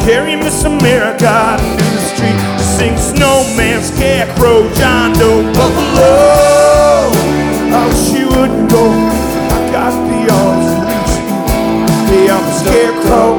Carry Miss America out into the street to sing Snowman, Scarecrow, John Doe, Buffalo. I wish you wouldn't go. I got the arms to reach you. Hey, I'm a scarecrow.